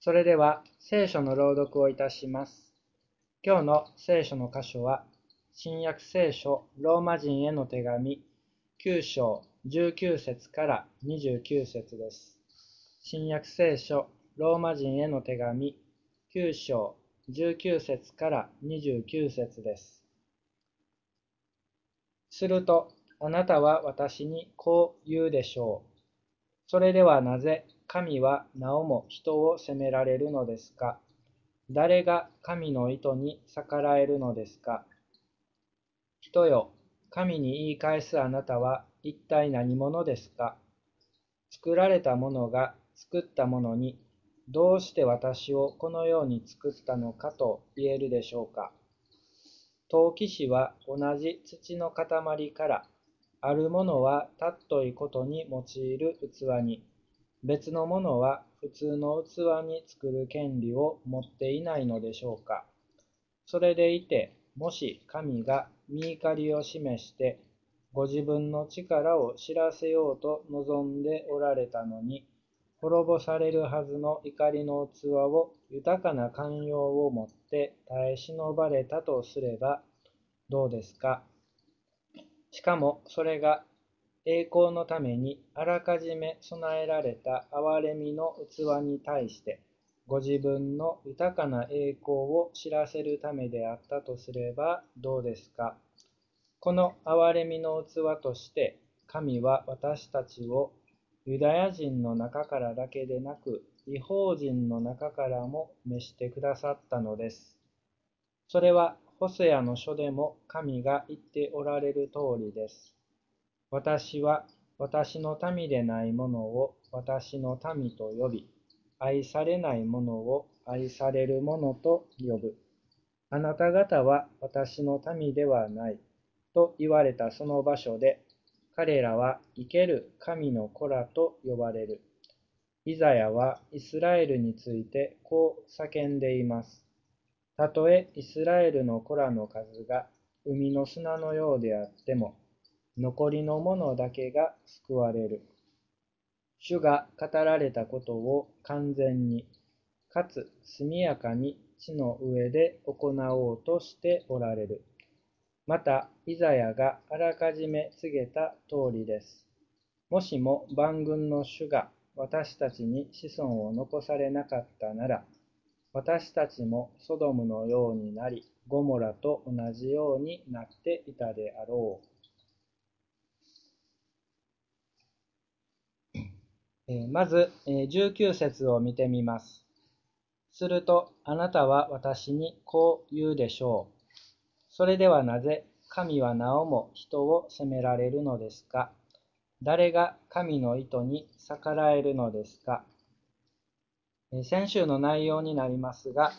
それでは聖書の朗読をいたします。今日の聖書の箇所は、新約聖書ローマ人への手紙9章19節から29節です。新約聖書ローマ人への手紙9章19節から29節です。すると、あなたは私にこう言うでしょう。それではなぜ神はなおも人を責められるのですか？誰が神の意図に逆らえるのですか？人よ、神に言い返すあなたは一体何者ですか？作られたものが作ったものに、どうして私をこのように作ったのかと言えるでしょうか？陶器師は同じ土の塊から、あるものは尊いことに用いる器に、別のものは普通の器に作る権利を持っていないのでしょうか？それでいて、もし神が御怒りを示して、ご自分の力を知らせようと望んでおられたのに、滅ぼされるはずの怒りの器を豊かな寛容をもって耐え忍ばれたとすればどうですか？しかもそれが栄光のためにあらかじめ備えられた憐れみの器に対して、ご自分の豊かな栄光を知らせるためであったとすればどうですか？この憐れみの器として、神は私たちをユダヤ人の中からだけでなく、異邦人の中からも召してくださったのです。それはホセアの書でも神が言っておられる通りです。私は私の民でないものを私の民と呼び、愛されないものを愛されるものと呼ぶ。あなた方は私の民ではないと言われたその場所で、彼らは生ける神の子らと呼ばれる。イザヤはイスラエルについてこう叫んでいます。たとえイスラエルの子らの数が海の砂のようであっても、残りのものだけが救われる。主が語られたことを完全に、かつ速やかに地の上で行おうとしておられる。また、イザヤがあらかじめ告げた通りです。もしも万軍の主が私たちに子孫を残されなかったなら、私たちもソドムのようになり、ゴモラと同じようになっていたであろう。まず、19節を見てみます。すると、あなたは私にこう言うでしょう。それではなぜ神はなおも人を責められるのですか？誰が神の意図に逆らえるのですか？先週の内容になりますが、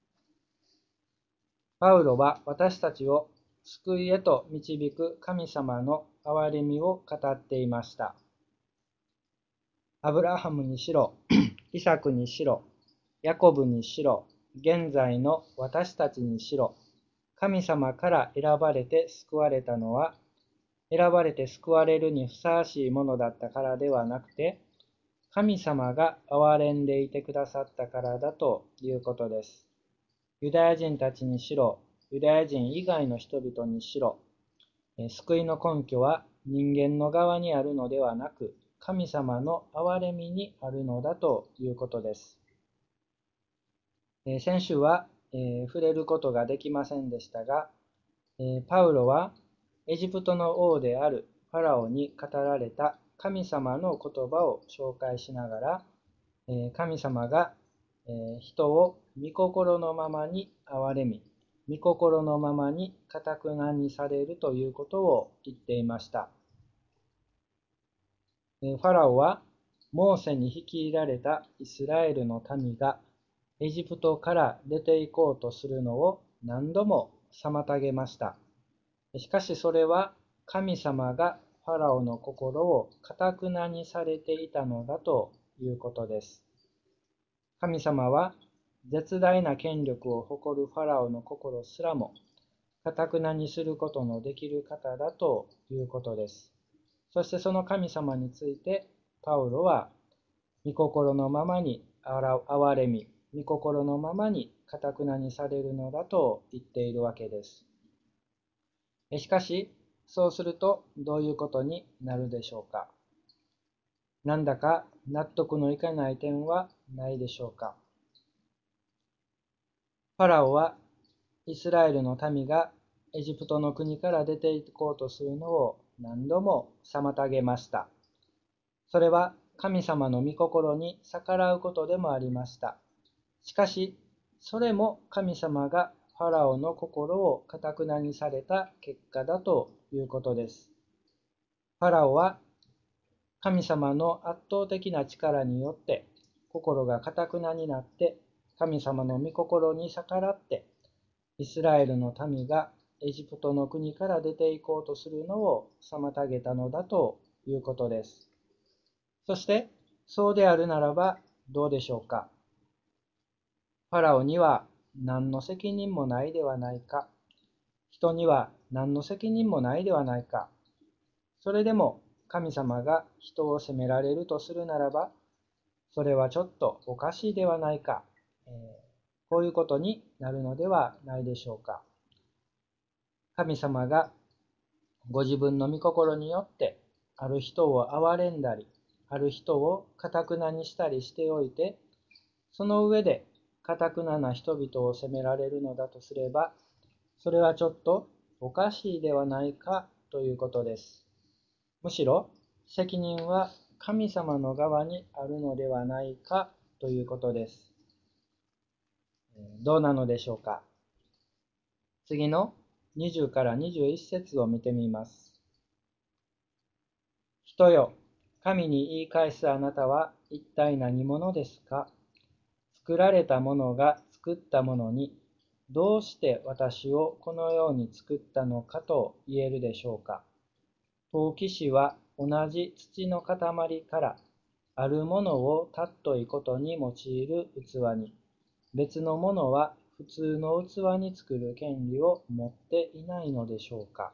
パウロは私たちを救いへと導く神様の憐れみを語っていました。アブラハムにしろ、イサクにしろ、ヤコブにしろ、現在の私たちにしろ、神様から選ばれて救われたのは、選ばれて救われるにふさわしいものだったからではなくて、神様が憐れんでいてくださったからだということです。ユダヤ人たちにしろ、ユダヤ人以外の人々にしろ、救いの根拠は人間の側にあるのではなく、神様の憐れみにあるのだということです。先週は、触れることができませんでしたが、パウロはエジプトの王であるファラオに語られた神様の言葉を紹介しながら、神様が人を御心のままに憐れみ、御心のままに堅なにされるということを言っていました。ファラオはモーセに率いられたイスラエルの民がエジプトから出て行こうとするのを何度も妨げました。しかしそれは神様がファラオの心を堅なにされていたのだということです。神様は絶大な権力を誇るファラオの心すらも堅なにすることのできる方だということです。そしてその神様についてパウロは御心のままに憐れみ、 御心のままに堅なにされるのだと言っているわけです。しかし、そうするとどういうことになるでしょうか。なんだか納得のいかない点はないでしょうか。ファラオはイスラエルの民がエジプトの国から出て行こうとするのを何度も妨げました。それは神様の御心に逆らうことでもありました。しかし、それも神様がファラオの心を堅なにされた結果だということです。ファラオは神様の圧倒的な力によって心が堅なになって神様の御心に逆らってイスラエルの民がエジプトの国から出て行こうとするのを妨げたのだということです。そしてそうであるならばどうでしょうか。ファラオには何の責任もないではないか。人には何の責任もないではないか。それでも神様が人を責められるとするならば、それはちょっとおかしいではないか。こういうことになるのではないでしょうか。神様がご自分の御心によってある人を憐れんだり、ある人を堅なにしたりしておいて、その上で堅な人々を責められるのだとすれば、それはちょっとおかしいではないかということです。むしろ責任は神様の側にあるのではないかということです。どうなのでしょうか。次の20から21節を見てみます。人よ、神に言い返すあなたは一体何者ですか。作られたものが作ったものに、どうして私をこのように作ったのかと言えるでしょうか。陶器師は同じ土の塊からあるものを尊いことに用いる器に、別のものは普通の器に作る権利を持っていないのでしょうか。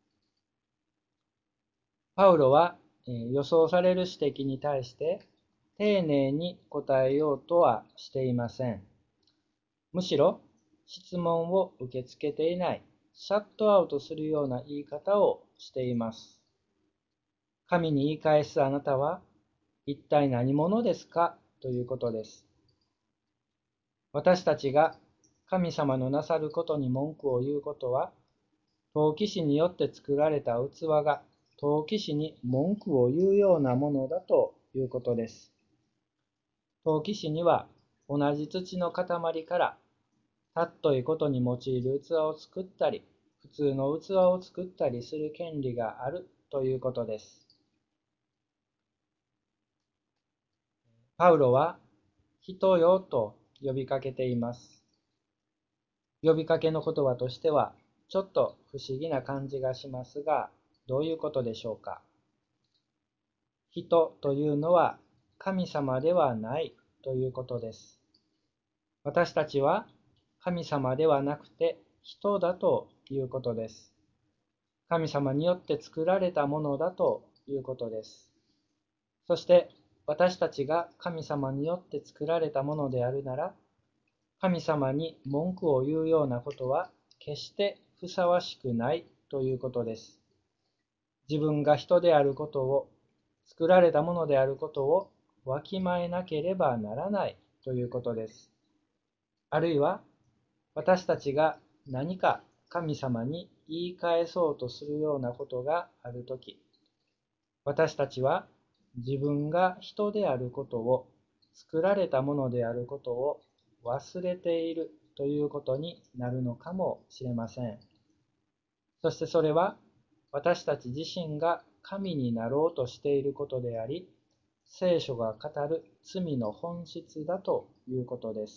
パウロは予想される指摘に対して丁寧に答えようとはしていません。むしろ質問を受け付けていない、シャットアウトするような言い方をしています。神に言い返すあなたは一体何者ですかということです。私たちが神様のなさることに文句を言うことは、陶器師によって作られた器が陶器師に文句を言うようなものだということです。陶器師には同じ土の塊から尊いことに用いる器を作ったり、普通の器を作ったりする権利があるということです。パウロは人よと呼びかけています。呼びかけの言葉としてはちょっと不思議な感じがしますが、どういうことでしょうか。人というのは神様ではないということです。私たちは神様ではなくて人だということです。神様によって作られたものだということです。そして私たちが神様によって作られたものであるなら、神様に文句を言うようなことは決してふさわしくないということです。自分が人であることを、作られたものであることをわきまえなければならないということです。あるいは私たちが何か神様に言い返そうとするようなことがあるとき、私たちは自分が人であることを、作られたものであることを忘れているということになるのかもしれません。そしてそれは私たち自身が神になろうとしていることであり、聖書が語る罪の本質だということです。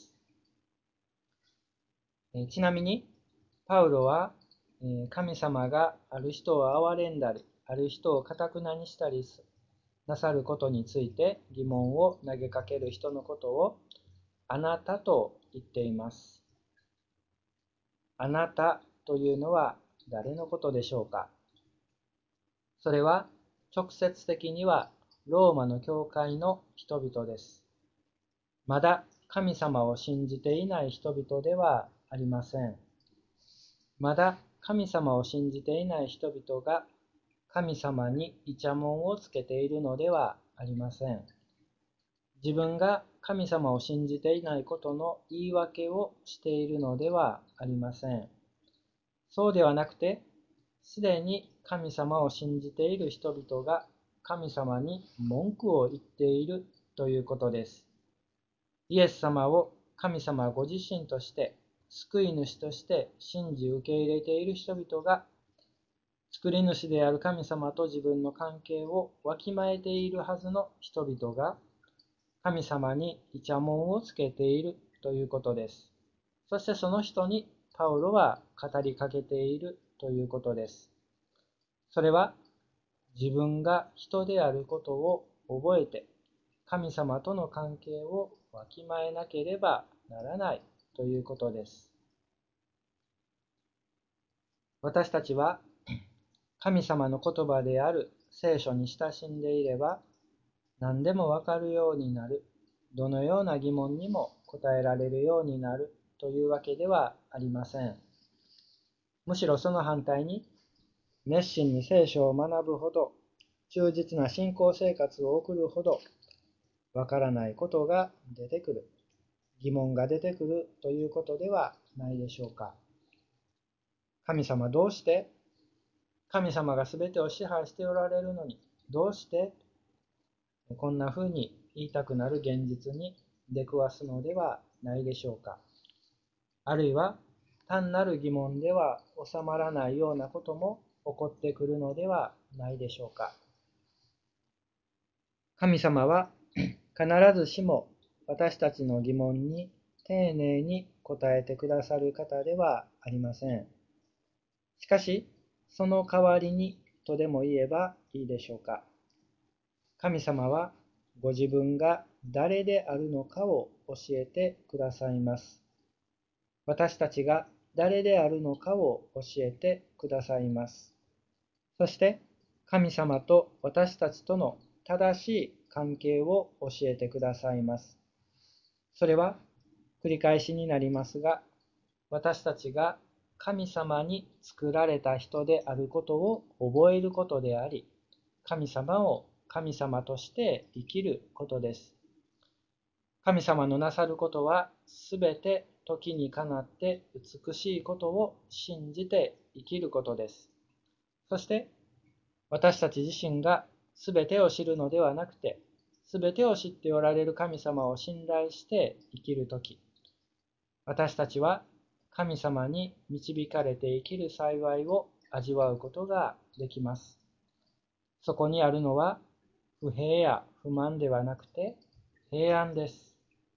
ちなみに、パウロは神様がある人を憐れんだり、ある人を堅なにしたりなさることについて疑問を投げかける人のことをあなたと言っています。あなたというのは誰のことでしょうか。それは直接的にはローマの教会の人々です。まだ神様を信じていない人々ではありません。まだ神様を信じていない人々が神様にイチャモンをつけているのではありません。自分が神様を信じていないことの言い訳をしているのではありません。そうではなくて、すでに神様を信じている人々が神様に文句を言っているということです。イエス様を神様ご自身として救い主として信じ受け入れている人々が、作り主である神様と自分の関係をわきまえているはずの人々が神様にイチャモンをつけているということです。そしてその人にパウロは語りかけているということです。それは自分が人であることを覚えて神様との関係をわきまえなければならないということです。私たちは神様の言葉である聖書に親しんでいれば何でもわかるようになる、どのような疑問にも答えられるようになるというわけではありません。むしろその反対に、熱心に聖書を学ぶほど、忠実な信仰生活を送るほど、わからないことが出てくる、疑問が出てくるということではないでしょうか。神様どうして、神様が全てを支配しておられるのに、どうしてこんな風に言いたくなる現実に出くわすのではないでしょうか。あるいは単なる疑問では収まらないようなことも起こってくるのではないでしょうか。神様は必ずしも私たちの疑問に丁寧に答えてくださる方ではありません。しかし、その代わりにとでも言えばいいでしょうか。神様はご自分が誰であるのかを教えてくださいます。私たちが誰であるのかを教えてくださいます。そして神様と私たちとの正しい関係を教えてくださいます。それは繰り返しになりますが、私たちが神様に作られた人であることを覚えることであり、神様を神様として生きることです。神様のなさることはすべて時にかなって美しいことを信じて生きることです。そして私たち自身がすべてを知るのではなくて、すべてを知っておられる神様を信頼して生きるとき、私たちは神様に導かれて生きる幸いを味わうことができます。そこにあるのは不平や不満ではなくて平安です。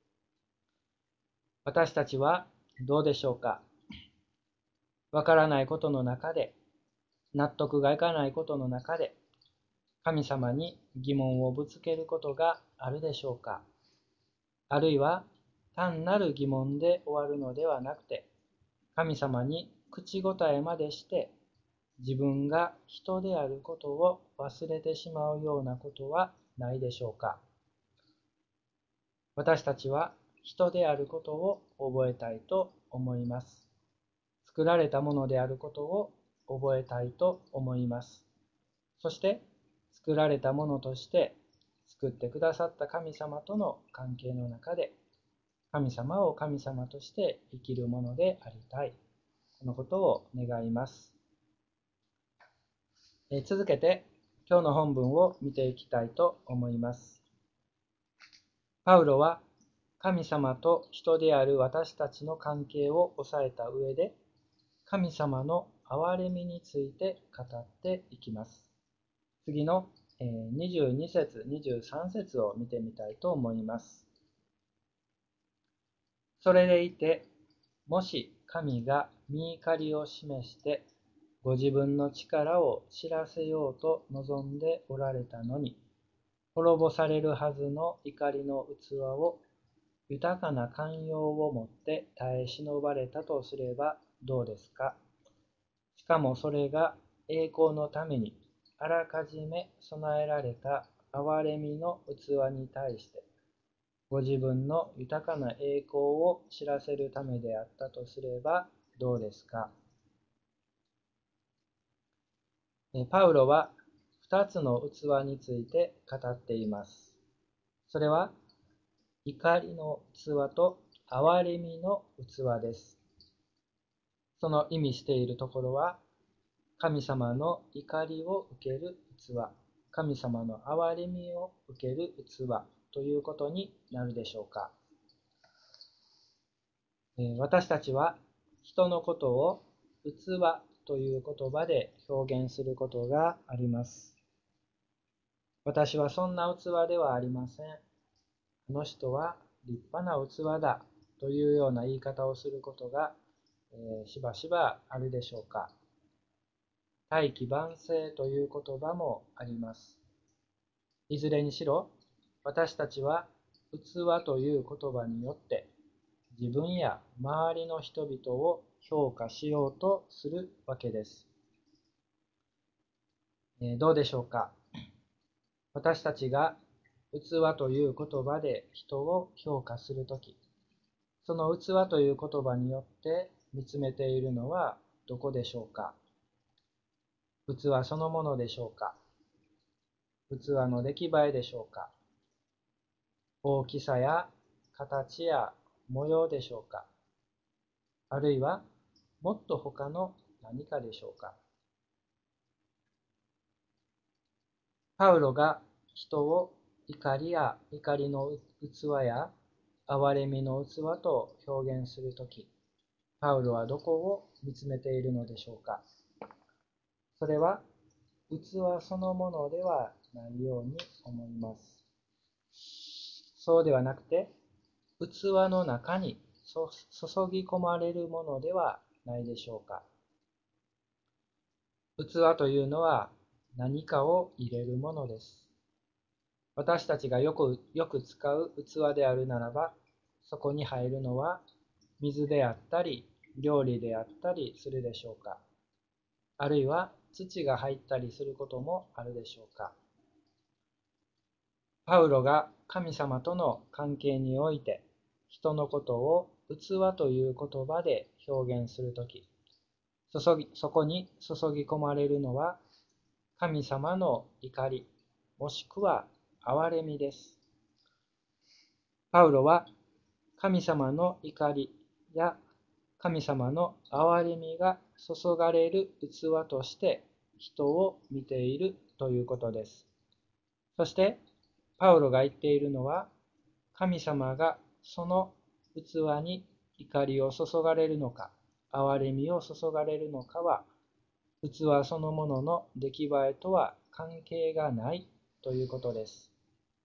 私たちはどうでしょうか。わからないことの中で、納得がいかないことの中で、神様に疑問をぶつけることがあるでしょうか。あるいは単なる疑問で終わるのではなくて、神様に口答えまでして自分が人であることを忘れてしまうようなことはないでしょうか。私たちは人であることを覚えたいと思います。作られたものであることを覚えたいと思います。そして作られたものとして作ってくださった神様との関係の中で神様を神様として生きるものでありたい。このことを願います。続けて今日の本文を見ていきたいと思います。パウロは神様と人である私たちの関係を抑えた上で、神様の憐れみについて語っていきます。次の22節、23節を見てみたいと思います。それでいて、もし神が御怒りを示して、ご自分の力を知らせようと望んでおられたのに、滅ぼされるはずの怒りの器を豊かな寛容をもって耐え忍ばれたとすればどうですか。しかもそれが栄光のためにあらかじめ備えられた憐れみの器に対して、 ご自分の豊かな栄光を知らせるためであったとすればどうですか。パウロは2つの器について語っています。それは怒りの器と憐れみの器です。その意味しているところは、神様の怒りを受ける器、神様の憐れみを受ける器ということになるでしょうか。私たちは人のことを器という言葉で表現することがあります。私はそんな器ではありません。あの人は立派な器だというような言い方をすることが、しばしばあるでしょうか。大器晩成という言葉もあります。いずれにしろ、私たちは器という言葉によって自分や周りの人々を評価しようとするわけです。どうでしょうか。私たちが器という言葉で人を評価するとき、その器という言葉によって見つめているのはどこでしょうか。器そのものでしょうか。器の出来栄えでしょうか。大きさや形や模様でしょうか。あるいはもっと他の何かでしょうか。パウロが人を怒りの器や憐れみの器と表現するとき、パウロはどこを見つめているのでしょうか。それは器そのものではないように思います。そうではなくて、器の中に注ぎ込まれるものではないでしょうか。器というのは何かを入れるものです。私たちがよく使う器であるならば、そこに入るのは水であったり、料理であったりするでしょうか。あるいは土が入ったりすることもあるでしょうか。パウロが神様との関係において、人のことを器という言葉で表現するとき、そこに注ぎ込まれるのは神様の怒り、もしくは憐れみです。パウロは神様の怒りや神様の憐れみが注がれる器として人を見ているということです。そしてパウロが言っているのは、神様がその器に怒りを注がれるのか、憐れみを注がれるのかは、器そのものの出来栄えとは関係がないということです。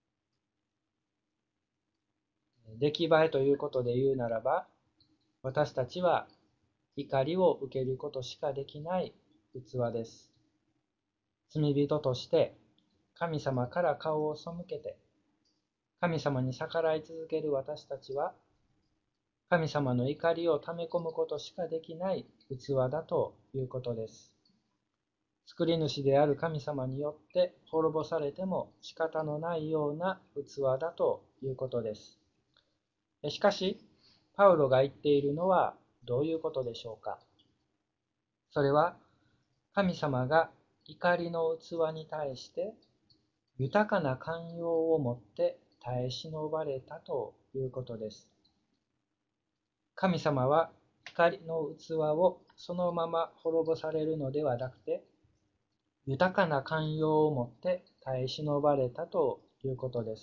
出来栄えということで言うならば、私たちは怒りを受けることしかできない器です。罪人として神様から顔を背けて、神様に逆らい続ける私たちは、神様の怒りを溜め込むことしかできない器だということです。作り主である神様によって滅ぼされても仕方のないような器だということです。しかし、パウロが言っているのはどういうことでしょうか。それは、神様が怒りの器に対して豊かな寛容をもって耐え忍ばれたということです。神様は怒りの器をそのまま滅ぼされるのではなくて、豊かな寛容をもって耐え忍ばれたということです。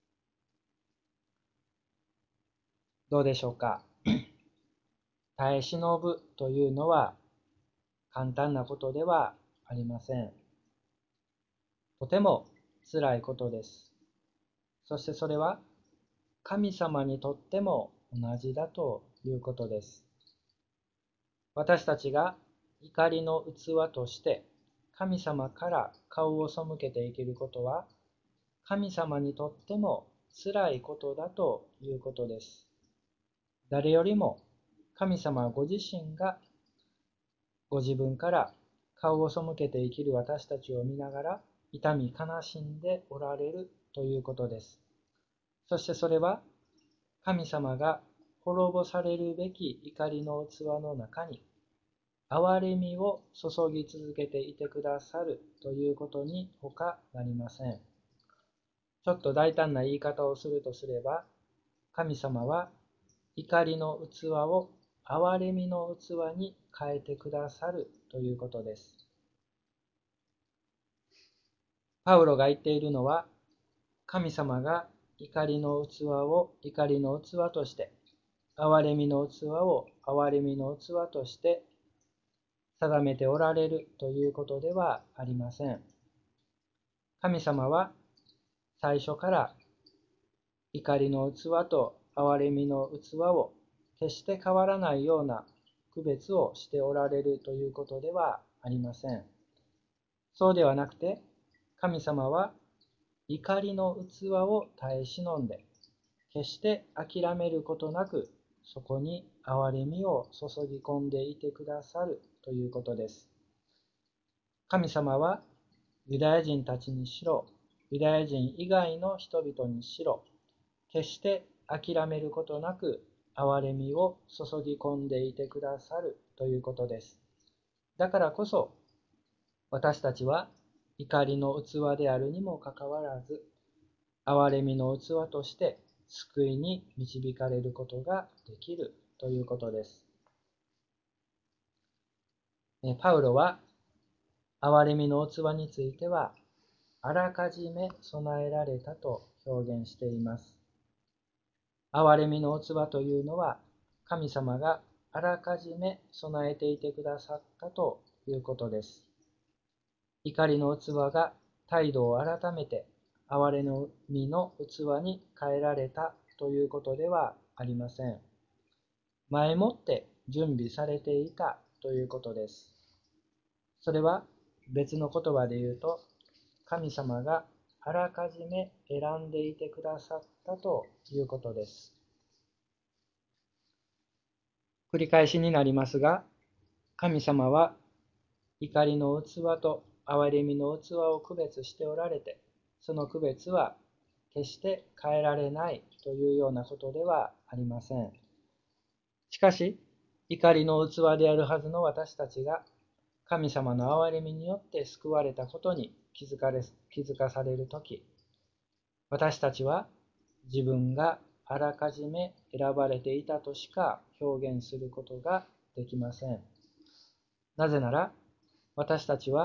どうでしょうか。耐え忍ぶというのは簡単なことではありません。とても辛いことです。そしてそれは神様にとっても同じだということです。私たちが怒りの器として神様から顔を背けて生きることは、神様にとっても辛いことだということです。誰よりも神様ご自身がご自分から顔を背けて生きる私たちを見ながら痛み悲しんでおられるということです。 そしてそれは神様が滅ぼされるべき怒りの器の中に憐れみを注ぎ続けていてくださるということに他なりません。ちょっと大胆な言い方をするとすれば、神様は怒りの器を憐れみの器に変えてくださるということです。パウロが言っているのは、神様が怒りの器を怒りの器として、憐れみの器を憐れみの器として定めておられるということではありません。神様は最初から怒りの器と憐れみの器を決して変わらないような区別をしておられるということではありません。そうではなくて、神様は怒りの器を耐え忍んで、決して諦めることなく、そこに憐れみを注ぎ込んでいてくださるということです。神様はユダヤ人たちにしろ、ユダヤ人以外の人々にしろ、決して諦めることなく憐れみを注ぎ込んでいてくださるということです。だからこそ、私たちは怒りの器であるにもかかわらず、憐れみの器として救いに導かれることができるということです。パウロは憐れみの器については、あらかじめ備えられたと表現しています。憐れみの器というのは、神様があらかじめ備えていてくださったということです。怒りの器が態度を改めて憐れみの器に変えられたということではありません。前もって準備されていたということです。それは別の言葉で言うと、神様があらかじめ選んでいてくださったということです。繰り返しになりますが、神様は怒りの器と憐れみの器を区別しておられて、その区別は決して変えられないというようなことではありません。しかし、怒りの器であるはずの私たちが、神様の憐れみによって救われたことに気づかされるとき、私たちは自分があらかじめ選ばれていたとしか表現することができません。なぜなら、私たち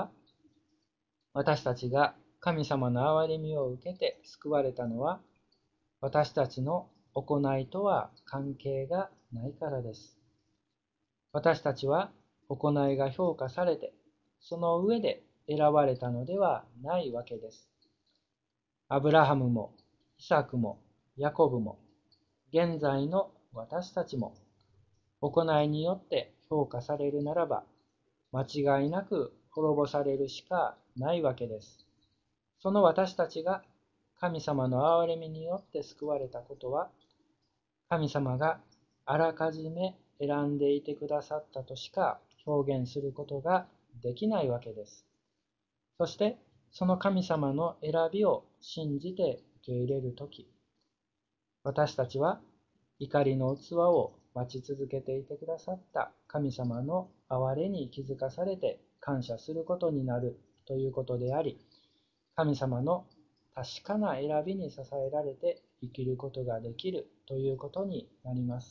が神様の憐れみを受けて救われたのは、私たちの行いとは関係がないからです。私たちは行いが評価されて、その上で選ばれたのではないわけです。アブラハムも、イサクも、ヤコブも、現在の私たちも、行いによって評価されるならば、間違いなく滅ぼされるしかないわけです。その私たちが神様の憐れみによって救われたことは、神様があらかじめ選んでいてくださったとしか表現することができないわけです。そして、その神様の選びを信じて受け入れるとき、私たちは怒りの器を待ち続けていてくださった神様の憐れに気づかされて感謝することになるということであり、神様の確かな選びに支えられて生きることができるということになります。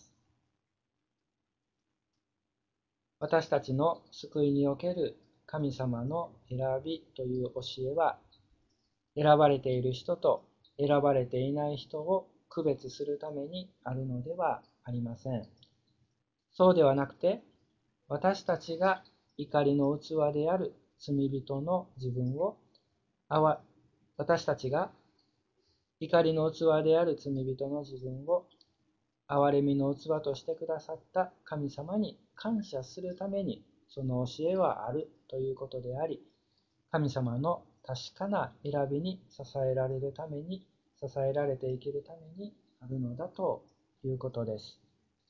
私たちの救いにおける神様の選びという教えは、選ばれている人と選ばれていない人を区別するためにあるのではありません。そうではなくて、私たちが怒りの器である罪人の自分を、私たちが怒りの器である罪人の自分を憐れみの器としてくださった神様に感謝するためにその教えはあるということであり、神様の確かな選びに支えられて生きるためにあるのだということです。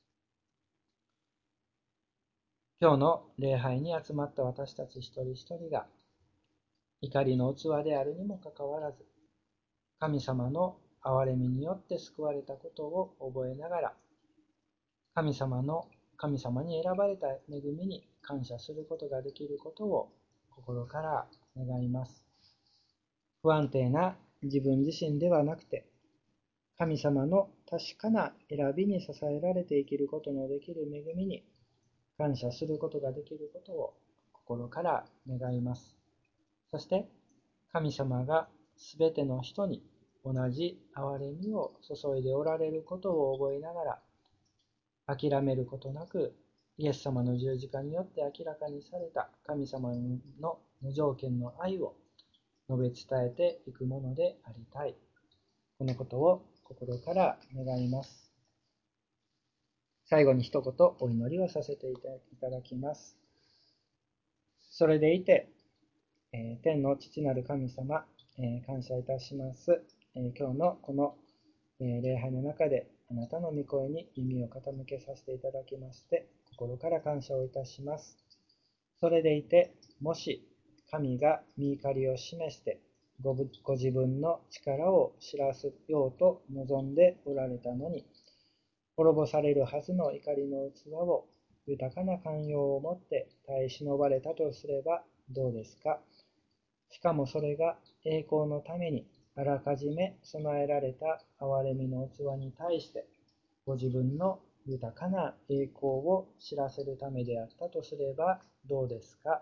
今日の礼拝に集まった私たち一人一人が怒りの器であるにもかかわらず、神様の憐れみによって救われたことを覚えながら、神様に選ばれた恵みに感謝することができることを心から願います。不安定な自分自身ではなくて、神様の確かな選びに支えられて生きることのできる恵みに感謝することができることを心から願います。そして、神様がすべての人に同じ憐れみを注いでおられることを覚えながら、諦めることなく、イエス様の十字架によって明らかにされた神様の無条件の愛を述べ伝えていくものでありたい。このことを心から願います。最後に一言お祈りをさせていただきます。それでいて、天の父なる神様、感謝いたします。今日のこの、礼拝の中であなたの御声に耳を傾けさせていただきまして、心から感謝をいたします。それでいて、もし神が御怒りを示してご自分の力を知らせようと望んでおられたのに、滅ぼされるはずの怒りの器を豊かな寛容をもって耐え忍ばれたとすればどうですか。しかもそれが栄光のためにあらかじめ備えられた憐れみの器に対してご自分の豊かな栄光を知らせるためであったとすればどうですか。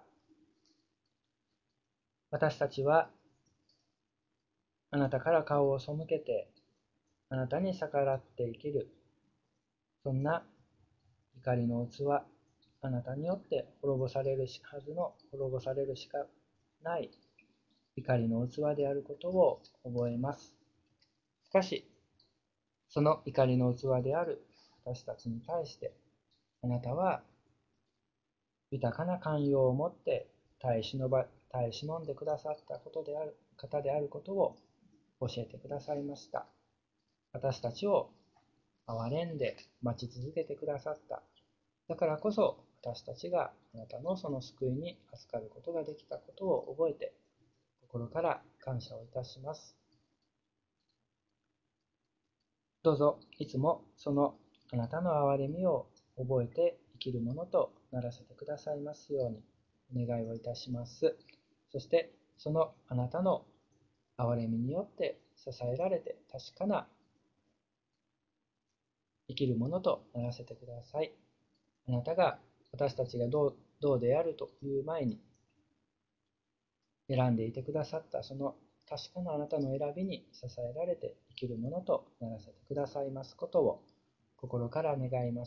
私たちはあなたから顔を背けてあなたに逆らって生きる、そんな怒りの器、あなたによって滅ぼされるはずの滅ぼされるしかない怒りの器であることを覚えます。しかし、その怒りの器である私たちに対して、あなたは豊かな寛容をもって耐え忍んでくださった方であることを教えてくださいました。私たちを憐れんで待ち続けてくださった。だからこそ私たちがあなたのその救いに預かることができたことを覚えて、心から感謝をいたします。どうぞいつもそのあなたの憐れみを覚えて生きるものとならせてくださいますようにお願いをいたします。そしてそのあなたの憐れみによって支えられて確かな生きるものとならせてください。あなたが私たちがどうであるという前に選んでいてくださったその確かなあなたの選びに支えられて生きるものとならせてくださいますことを心から願います。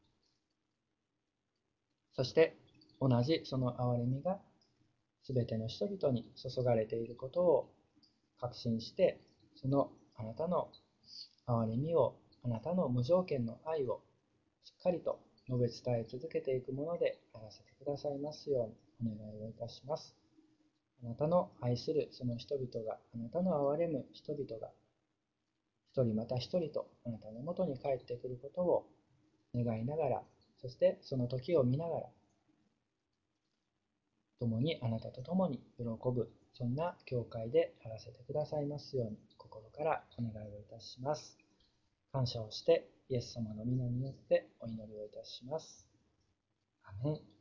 そして同じその憐れみがすべての人々に注がれていることを確信して、そのあなたの憐れみを、あなたの無条件の愛をしっかりと述べ伝え続けていくものであらせてくださいますようにお願いをいたします。あなたの愛するその人々が、あなたの憐れむ人々が、一人また一人とあなたのもとに帰ってくることを願いながら、そしてその時を見ながら、共にあなたと共に喜ぶ、そんな教会であらせてくださいますように心からお願いをいたします。感謝をしてイエス様の皆によってお祈りをいたします。アメン。